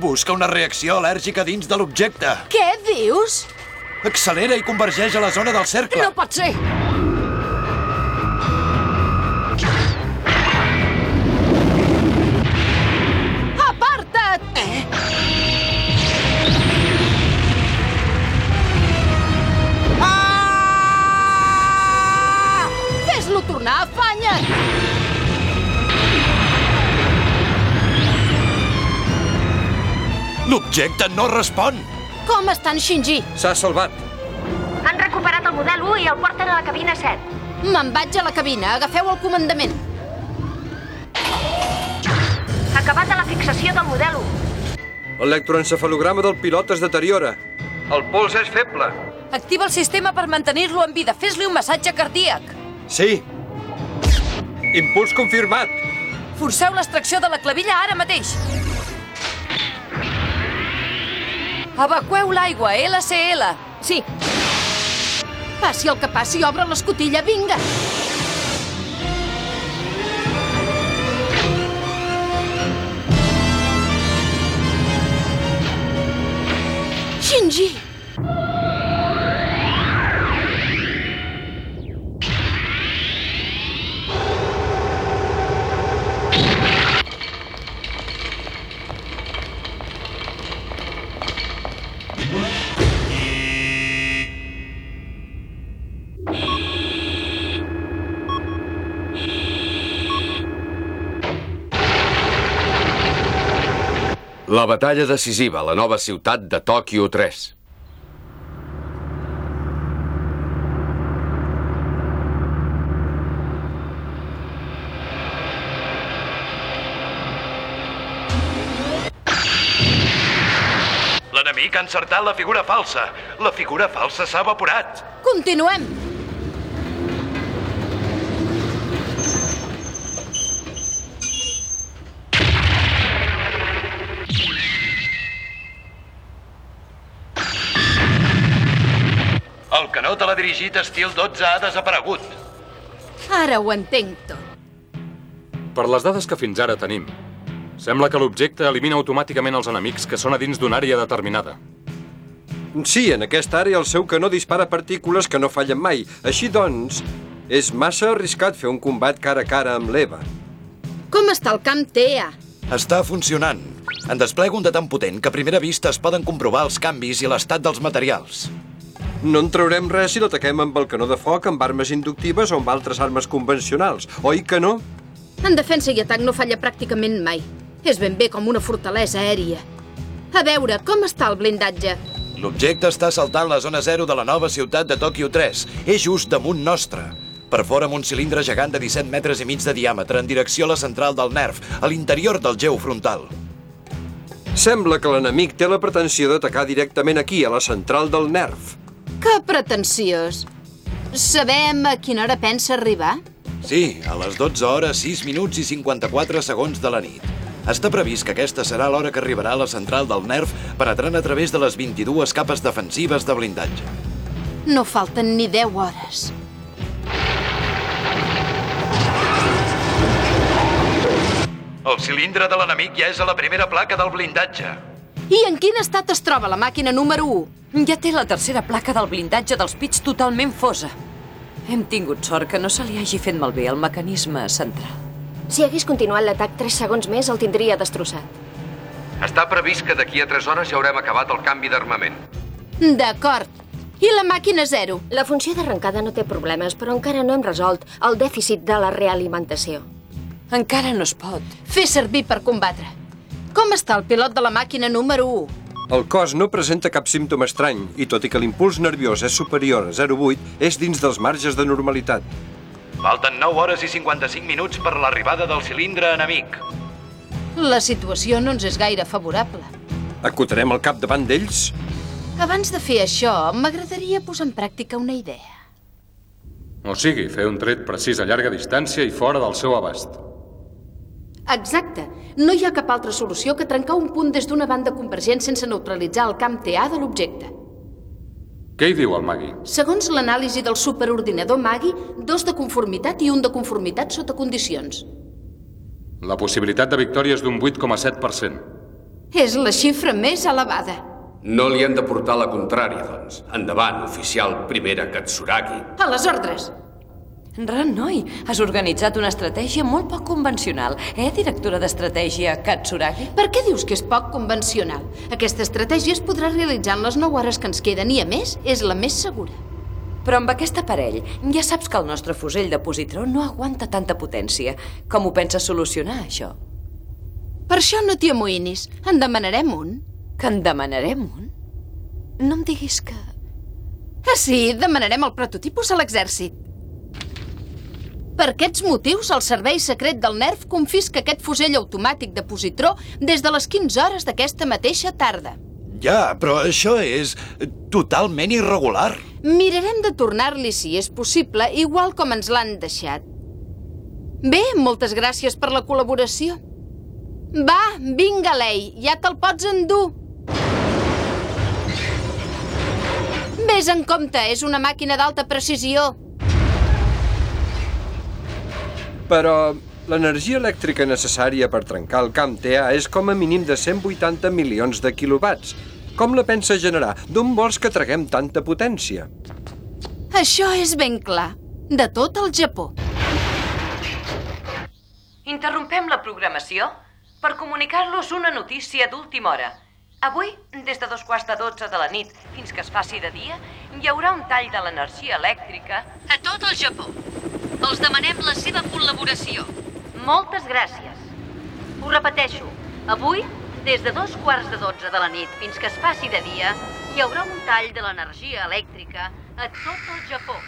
Busca una reacció al·lèrgica dins de l'objecte. Què dius? Accelera i convergeix a la zona del cercle. No pot ser! Aparta't! Fes-lo tornar, afanya't! L'objecte no respon. Com està en Shinji? S'ha salvat. Han recuperat el model 1 i el porten a la cabina 7. Me'n vaig a la cabina. Agafeu el comandament. Acabat de la fixació del model 1. L'electroencefalograma del pilot es deteriora. El pols és feble. Activa el sistema per mantenir-lo en vida. Fes-li un massatge cardíac. Sí. Impuls confirmat. Forceu l'extracció de la clavilla ara mateix. Evacueu l'aigua, LCL. Sí. Passi el que passi, obre l'escotilla, vinga! Shinji! La batalla decisiva a la nova ciutat de Tòquio 3. L'enemic ha encertat la figura falsa. La figura falsa s'ha evaporat. Continuem! El canó teledirigit estil 12 ha desaparegut. Ara ho entenc tot. Per les dades que fins ara tenim, sembla que l'objecte elimina automàticament els enemics que són a dins d'una àrea determinada. Sí, en aquesta àrea el seu canó dispara partícules que no fallen mai. Així doncs, és massa arriscat fer un combat cara a cara amb l'Eva. Com està el camp TEA? Està funcionant. En desplega un de tan potent que a primera vista es poden comprovar els canvis i l'estat dels materials. No en traurem res si l'ataquem amb el canó de foc, amb armes inductives o amb altres armes convencionals, oi que no? En defensa i atac no falla pràcticament mai. És ben bé com una fortalesa aèria. A veure, com està el blindatge? L'objecte està saltant la zona 0 de la nova ciutat de Tòquio 3. És just damunt nostre. Per fora amb un cilindre gegant de 17 metres i mig de diàmetre en direcció a la central del nerf, a l'interior del geu frontal. Sembla que l'enemic té la pretensió d'atacar directament aquí, a la central del nerf. Que pretensiós. Sabem a quina hora pensa arribar? Sí, a les 12 hores, 6 minuts i 54 segons de la nit. Està previst que aquesta serà l'hora que arribarà a la central del nerf penetrant a través de les 22 capes defensives de blindatge. No falten ni 10 hores. El cilindre de l'enemic ja és a la primera placa del blindatge. I en quin estat es troba la màquina número 1? Ja té la tercera placa del blindatge dels pits totalment fosa. Hem tingut sort que no se li hagi fet malbé el mecanisme central. Si hagués continuat l'atac 3 segons més, el tindria destrossat. Està previst que d'aquí a 3 hores ja haurem acabat el canvi d'armament. D'acord. I la màquina 0? La funció d'arrencada no té problemes, però encara no hem resolt el dèficit de la realimentació. Encara no es pot. Fer servir per combatre. Com està el pilot de la màquina número 1? El cos no presenta cap símptoma estrany i, tot i que l'impuls nerviós és superior a 0,8, és dins dels marges de normalitat. Falten 9 hores i 55 minuts per l'arribada del cilindre enemic. La situació no ens és gaire favorable. Acotarem el cap davant d'ells? Abans de fer això, m'agradaria posar en pràctica una idea. O sigui, fer un tret precís a llarga distància i fora del seu abast. Exacte. No hi ha cap altra solució que trencar un punt des d'una banda convergent sense neutralitzar el camp TA de l'objecte. Què hi diu el Magui? Segons l'anàlisi del superordinador Magui, 2 de conformitat i 1 de conformitat sota condicions. La possibilitat de victòria és d'un 8,7%. És la xifra més elevada. No li han de portar la contrària, doncs. Endavant, oficial Primera Katsuragi. A les ordres. Renoi, has organitzat una estratègia molt poc convencional. Directora d'estratègia Katsuragi? Per què dius que és poc convencional? Aquesta estratègia es podrà realitzar en les 9 hores que ens queden i, a més, és la més segura. Però amb aquest aparell, ja saps que el nostre fusell de positró no aguanta tanta potència. Com ho penses solucionar, això? Per això no t'hi amoïnis. En demanarem un. Que en demanarem un? No em diguis que... Sí, demanarem el prototipus a l'exèrcit. Per aquests motius, el servei secret del NERF confisca aquest fusell automàtic de positró des de les 15 hores d'aquesta mateixa tarda. Ja, però això és totalment irregular. Mirarem de tornar-li, si és possible, igual com ens l'han deixat. Bé, moltes gràcies per la col·laboració. Va, vinga, Lei, ja te'l pots endur. Ves en compte, és una màquina d'alta precisió. Però l'energia elèctrica necessària per trencar el camp TA és com a mínim de 180 milions de quilowatts. Com la pensa generar? D'on vols que traguem tanta potència? Això és ben clar. De tot el Japó. Interrompem la programació per comunicar-los una notícia d'última hora. Avui, des de 11:45 de la nit fins que es faci de dia, hi haurà un tall de l'energia elèctrica a tot el Japó. Els demanem la seva col·laboració. Moltes gràcies. Ho repeteixo, avui, des de 11:45 de la nit fins que es faci de dia, hi haurà un tall de l'energia elèctrica a tot el Japó.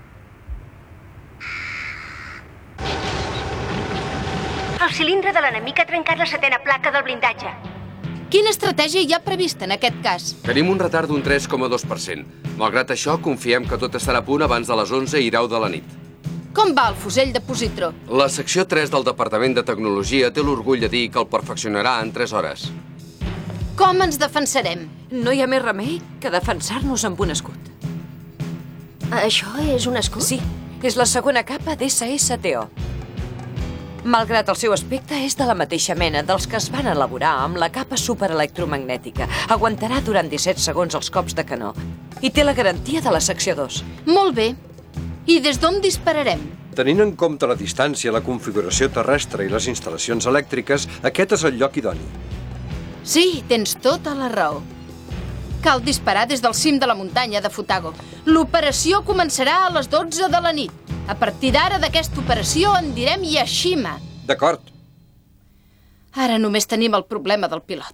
El cilindre de l'enemic ha trencat la 7ª placa del blindatge. Quina estratègia hi ha prevista en aquest cas? Tenim un retard d'un 3,2%. Malgrat això, confiem que tot estarà a punt abans de les 11:09 de la nit. Com va el fusell de positró? La secció 3 del Departament de Tecnologia té l'orgull de dir que el perfeccionarà en 3 hores. Com ens defensarem? No hi ha més remei que defensar-nos amb un escut. Això és un escut? Sí, és la segona capa d'SSTO. Malgrat el seu aspecte, és de la mateixa mena dels que es van elaborar amb la capa superelectromagnètica. Aguantarà durant 17 segons els cops de canó i té la garantia de la secció 2. Molt bé. I des d'on dispararem? Tenint en compte la distància, la configuració terrestre i les instal·lacions elèctriques, aquest és el lloc idoni. Sí, tens tota la raó. Cal disparar des del cim de la muntanya de Futago. L'operació començarà a les 12 de la nit. A partir d'ara d'aquesta operació en direm Yashima. D'acord. Ara només tenim el problema del pilot.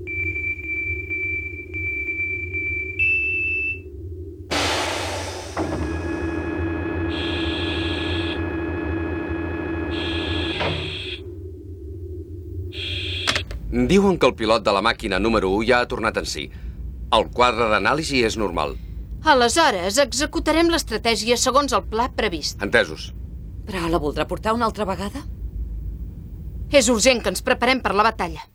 Diuen que el pilot de la màquina número 1 ja ha tornat en si. El quadre d'anàlisi és normal. Aleshores, executarem l'estratègia segons el pla previst. Entesos. Però la voldrà portar una altra vegada? És urgent que ens preparem per la batalla.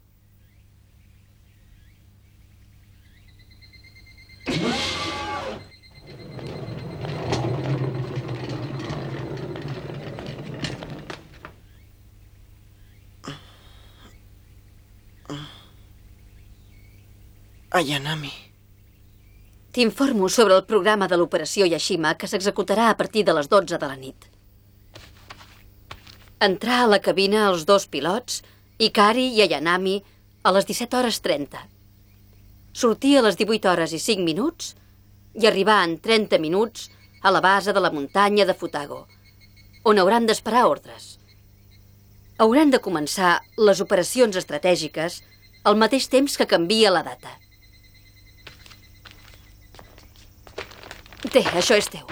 Ayanami. T'informo sobre el programa de l'operació Yashima que s'executarà a partir de les 12 de la nit. Entrar a la cabina els 2 pilots, Ikari i Ayanami, a les 17:30. Sortir a les 18:05 i arribar en 30 minuts a la base de la muntanya de Futago, on hauran d'esperar ordres. Hauran de començar les operacions estratègiques al mateix temps que canvia la data. Té, això és teu.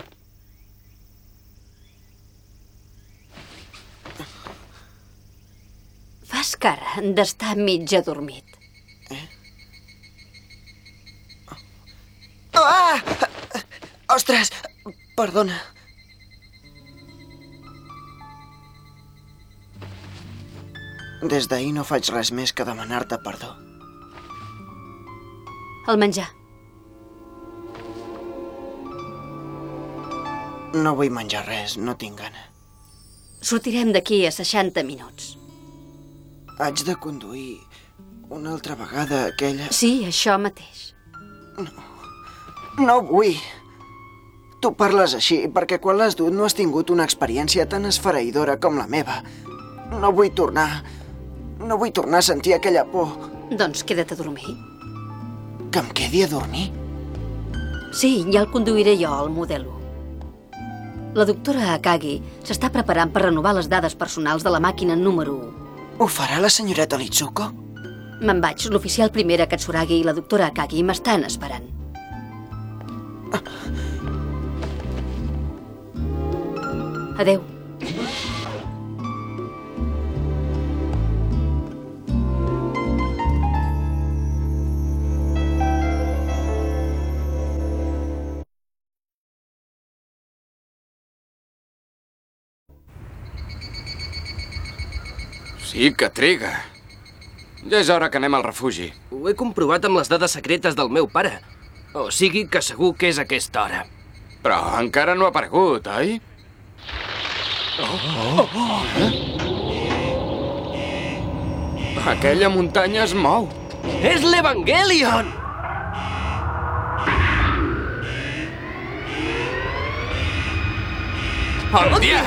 Fas cara d'estar mig adormit. Ah! Ostres! Perdona. Des d'ahir no faig res més que demanar-te perdó. El menjar. No vull menjar res, no tinc gana. Sortirem d'aquí a 60 minuts. Haig de conduir Una altra vegada aquella... Sí, això mateix. No vull. Tu parles així perquè quan l'has dut no has tingut una experiència tan esfereïdora com la meva. No vull tornar a sentir aquella por. Doncs queda't a dormir. Que em quedi a dormir? Sí, ja el conduiré jo, el modelo. La doctora Akagi s'està preparant per renovar les dades personals de la màquina número 1. Ho farà la senyoreta Litsuko? Me'n vaig. L'oficial primera Katsuragi i la doctora Akagi m'estan esperant. Adeu. Sí que triga. Ja és hora que anem al refugi. Ho he comprovat amb les dades secretes del meu pare. O sigui que segur que és a aquesta hora. Però encara no ha aparegut, oi? Aquella muntanya es mou. És l'Evangelion! Hòstia!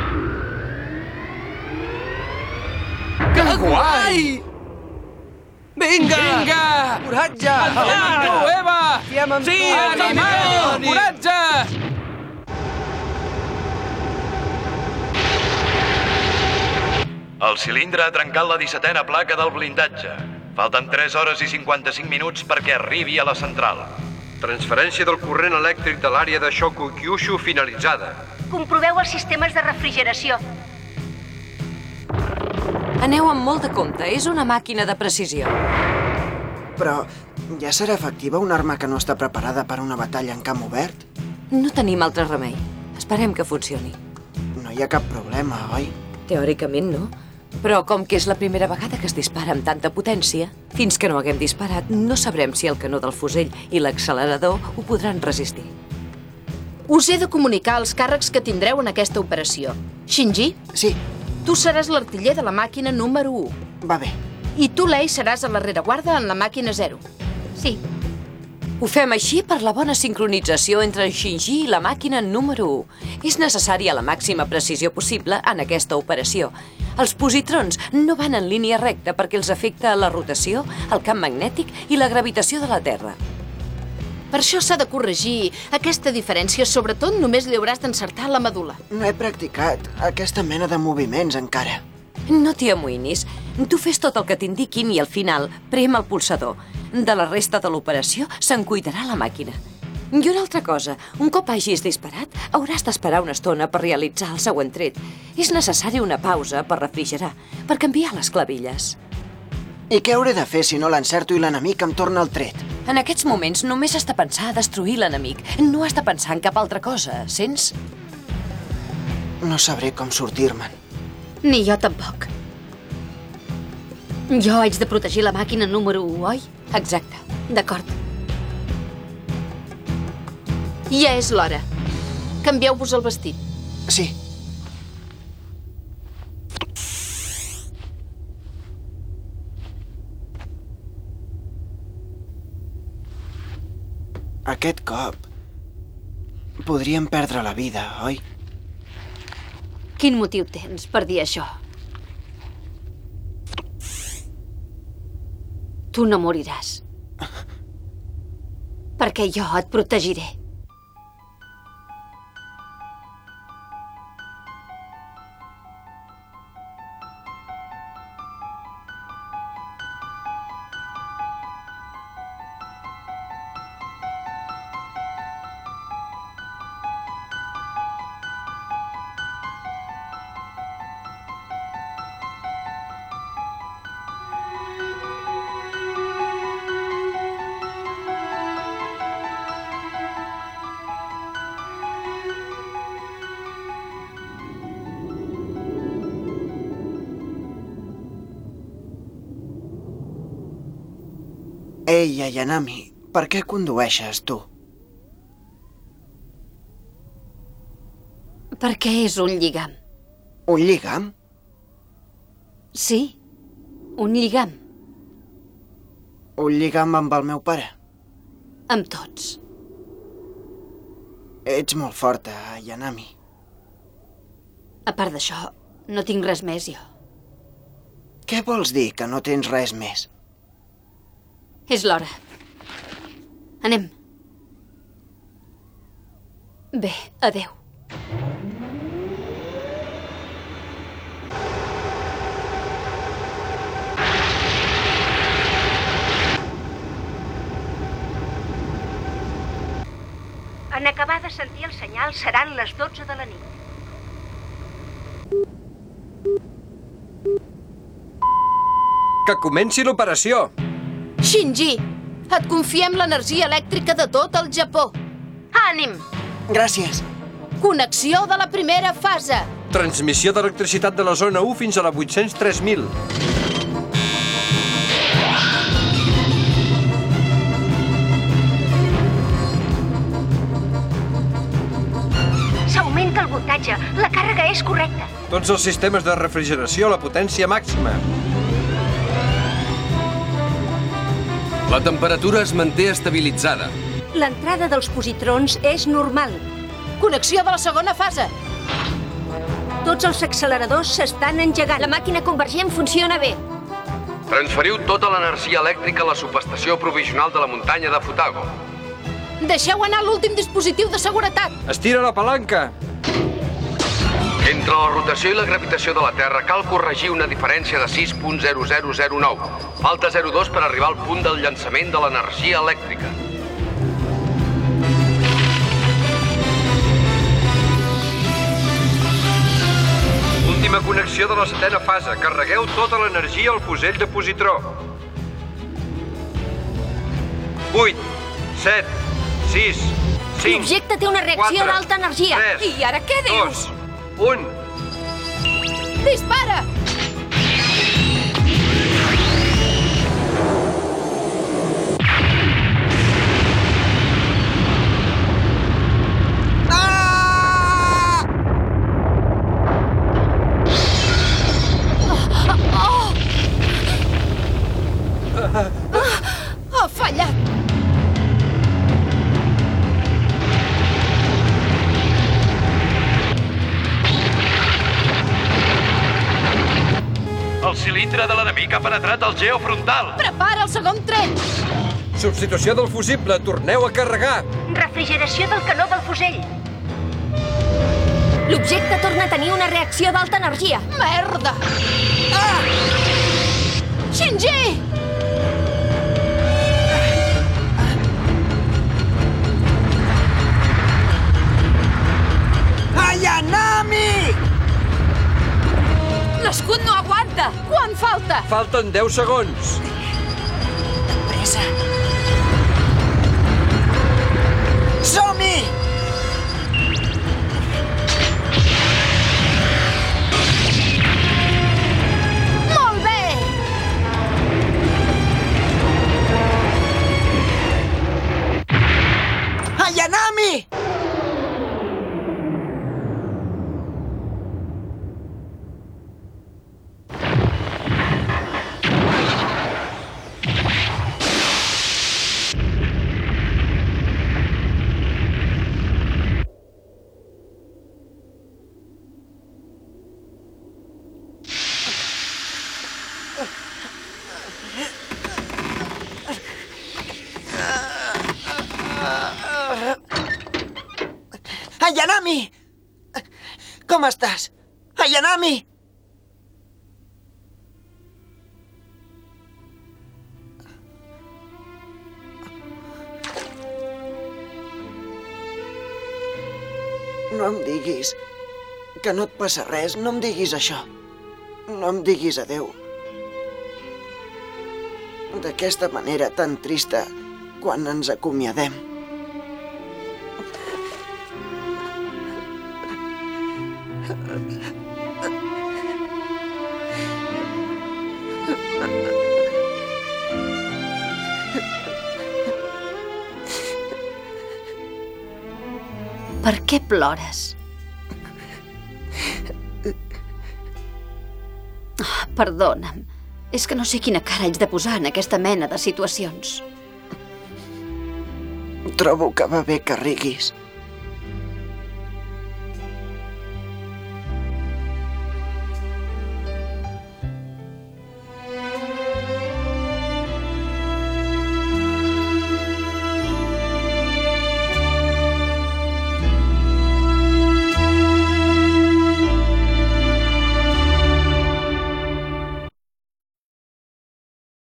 Que guai! Vinga! Vinga! Coratge! Endavant, tu, Eva! Fiem amb Sí, tu! animeu! Coratge! El cilindre ha trencat la 17a placa del blindatge. Falten 3 hores i 55 minuts perquè arribi a la central. Transferència del corrent elèctric de l'àrea de Shokukyushu finalitzada. Comproveu els sistemes de refrigeració. Aneu amb molt de compte, és una màquina de precisió. Però ja serà efectiva una arma que no està preparada per una batalla en camp obert? No tenim altre remei. Esperem que funcioni. No hi ha cap problema, oi? Teòricament no. Però com que és la primera vegada que es dispara amb tanta potència, fins que no haguem disparat, no sabrem si el canó del fusell i l'accelerador ho podran resistir. Us he de comunicar els càrrecs que tindreu en aquesta operació. Shinji? Sí. Tu seràs l'artiller de la màquina número 1. Va bé. I tu, Lei, seràs a la rereguarda en la màquina 0. Sí. Ho fem així per la bona sincronització entre en Shinji i la màquina número 1. És necessària la màxima precisió possible en aquesta operació. Els positrons no van en línia recta perquè els afecta la rotació, el camp magnètic i la gravitació de la Terra. Per això s'ha de corregir aquesta diferència. Sobretot només li hauràs d'encertar la medul·la. No he practicat aquesta mena de moviments encara. No t'hi amoïnis. Tu fes tot el que t'indiquin i al final prem el pulsador. De la resta de l'operació se'n cuidarà la màquina. I una altra cosa, un cop hagis disparat, hauràs d'esperar una estona per realitzar el següent tret. És necessari una pausa per refrigerar, per canviar les clavilles. I què hauré de fer si no l'encerto i l'enemic em torna el tret? En aquests moments només has de pensar a destruir l'enemic. No has de pensar en cap altra cosa, sents? No sabré com sortir-me'n. Ni jo tampoc. Jo haig de protegir la màquina número 1, oi? Exacte. D'acord. Ja és l'hora. Canvieu-vos el vestit. Sí. Aquest cop podríem perdre la vida, oi? Quin motiu tens per dir això? Tu no moriràs. Perquè jo et protegiré. Ei, Ayanami, per què condueixes, tu? Perquè és un lligam. Un lligam? Sí, un lligam. Un lligam amb el meu pare. Amb tots. Ets molt forta, Ayanami. A part d'això, no tinc res més, jo. Què vols dir, que no tens res més? És l'hora. Anem. Bé, adeu. En acabar de sentir el senyal seran les 12 de la nit. Que comenci l'operació! Shinji, et confiem l'energia elèctrica de tot el Japó. Ànim! Gràcies. Connexió de la primera fase. Transmissió d'electricitat de la zona 1 fins a la 803.000. S'augmenta el voltatge. La càrrega és correcta. Tots els sistemes de refrigeració a la potència màxima. La temperatura es manté estabilitzada. L'entrada dels positrons és normal. Connexió de la segona fase. Tots els acceleradors s'estan engegant. La màquina convergent funciona bé. Transferiu tota l'energia elèctrica a la subestació provisional de la muntanya de Futago. Deixeu anar l'últim dispositiu de seguretat. Estira la palanca. Entre la rotació i la gravitació de la Terra cal corregir una diferència de 6.0009. Falta 0,2 per arribar al punt del llançament de l'energia elèctrica. Última connexió de la 7ª fase. Carregueu tota l'energia al fusell de positró. 8, 7, 6, 5... L'objecte té una reacció d'alta energia. 3, I ara què dius? 2, 1... Dispara! Ha fallat! El cilindre de l'enemic ha penetrat al geofrontal. Prepara el segon tren! Substitució del fusible. Torneu a carregar. Refrigeració del canó del fusell. L'objecte torna a tenir una reacció d'alta energia. Merda! Ah! Shinji! Ayanami! L'escut no aguanta! Quan falta? Falten 10 segons. Pressa. Som-hi! Molt bé! Ayanami! Ayanami! Com estàs? Ayanami! No em diguis que no et passa res. No em diguis això. No em diguis adeu. D'aquesta manera tan trista quan ens acomiadem. Per què plores? Perdona'm. És que no sé quina cara haig de posar en aquesta mena de situacions. Trobo que va bé que riguis.